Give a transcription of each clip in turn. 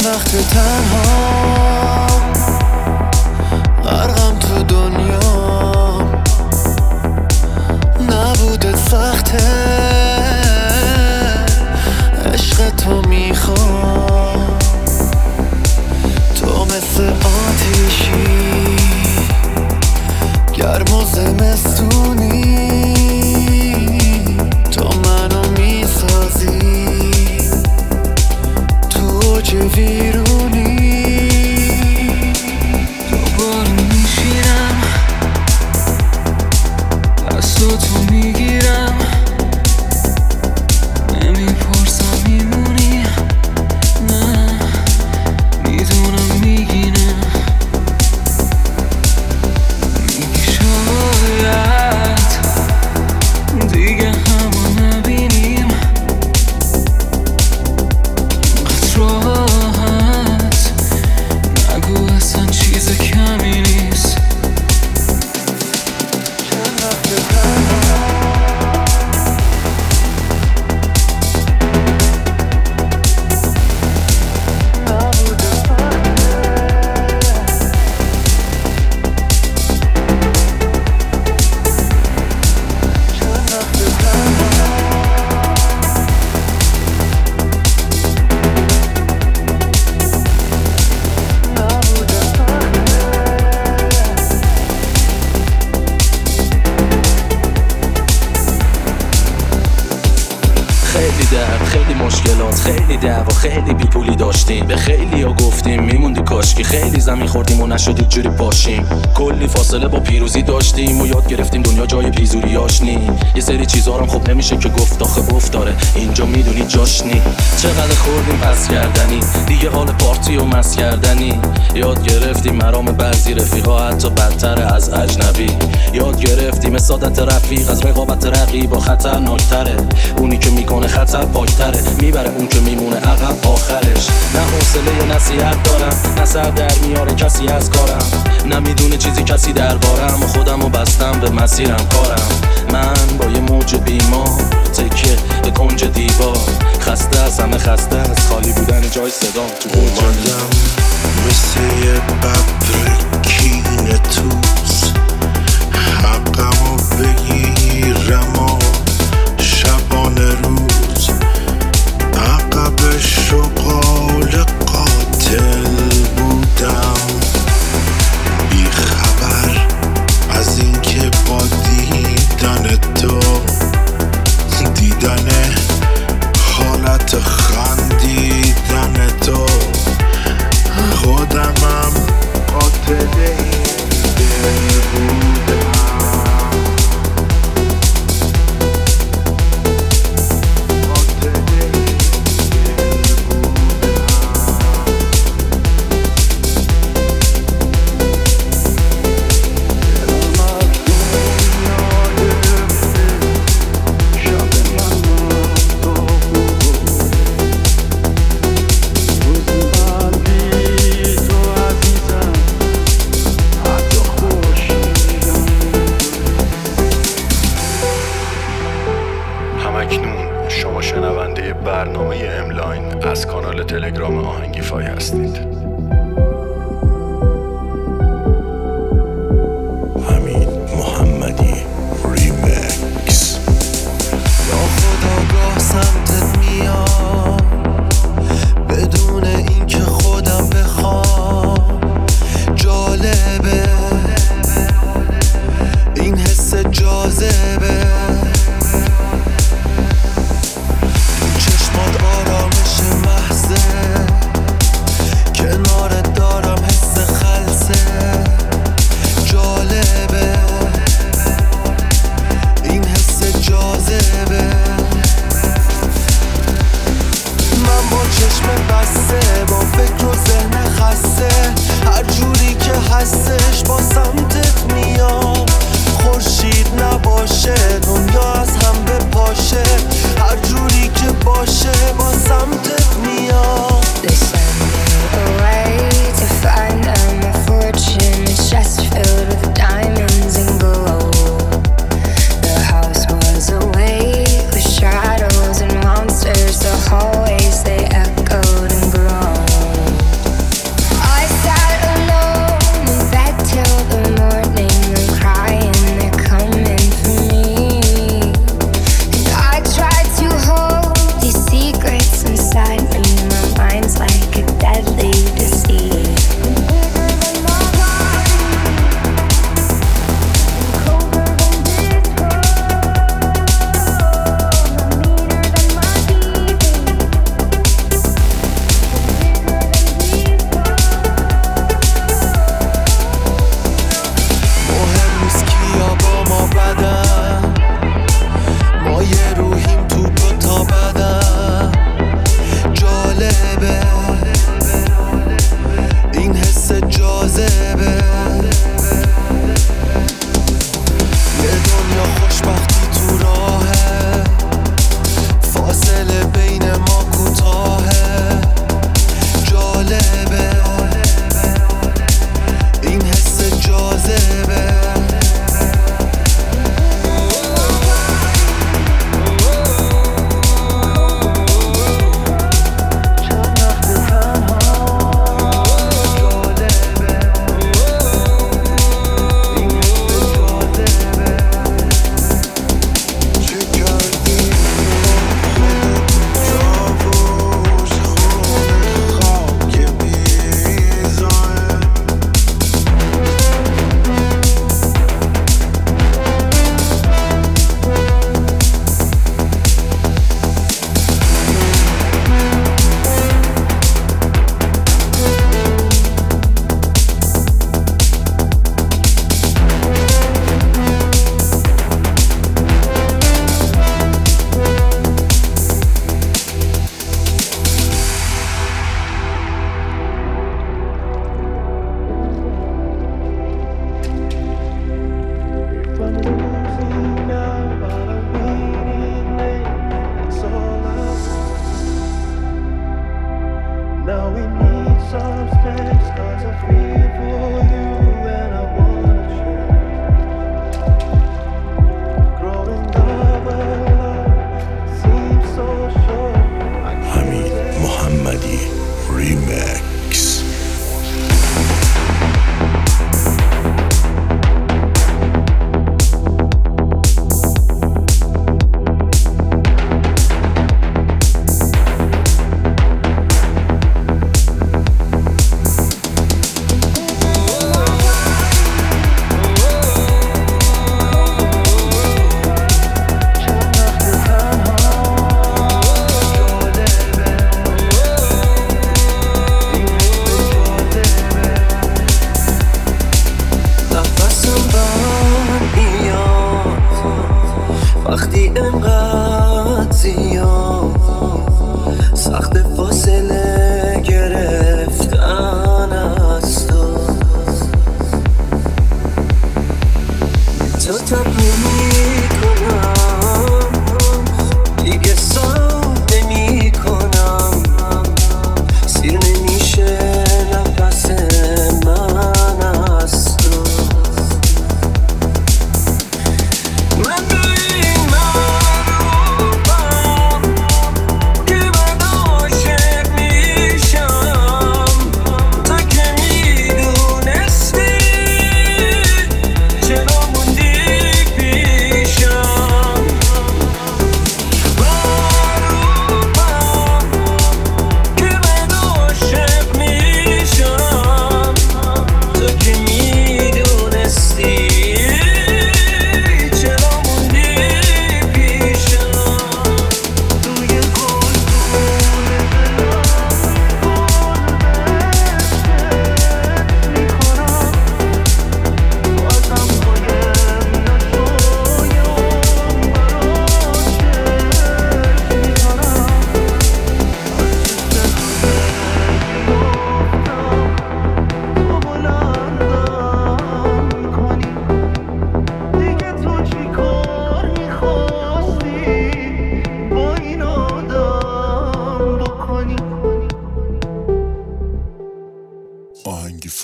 وقت تنها غرقم تو دنیا، نبودت سخته، عشق تو میخوام. تو مثل آتیشی گرم و زمستونی، تو منو میسازی تو اوج ویرونی. دوباره میشینم دستاتو میگیرم، نمیپرسم میمونی، نه میدونم میگی نه. میگی شاید دیگه همو نبینیم، اینقدر راحت نگو اصلا چیز کمی نیست. چند وقت خیلی درد، خیلی مشکلات، خیلی دعوا، خیلی بیپولی داشتیم، به خیلی ها گفتیم میموندی کاشکی، خیلی زمین خوردیم و نشدید جوری باشیم، کلی فاصله با پیروزی داشتیم و یاد گرفتیم دنیا جای پیزوریاش نی. یه سری چیزا هم خب نمیشه که گفت، آخه داره اینجا میدونی جاش نی. چقدر خوردیم پس کردنی، دیگه حال پارتی و مس کردنی، یاد گرفتیم مرام بعضی رفیقا حتی بدتر از اجنبی، یاد گرفتیم سعادت رفیق از رقابت رقیبا خطرناکتره، اونی که میکنه خطر پاکتره میبره، اون که میمونه عقب آخرش. نه حوصله نصیحت دارم، نه سر در میاره کسی از کارم، نمیدونه چیزی کسی دربارم و خودمو بستم به مسیرم کارم. من با یه موج بیمار تکیه به کنج دیوار، خسته از همه، خسته از خالی بودن جای صدام تو اومدم مثل یه ببر کینه توز، حقمو بگیرم و شبانه روز عقب شغال قاتل بودم، بی خبر از اینکه با دیدن تو، دیدن حالت خندیدن تو، خودمم قاتل این دل بودم. همکنون شما شنونده برنامه املاین از کانال تلگرام آهنگیفای هستید. حمید محمدی ریمیکس. یا خداگاه سمتت میام بدون اینکه خودم بخوام، جالبه این حس جاذبه، تو چشمات آرامش محضه که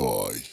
اسپاتیفای.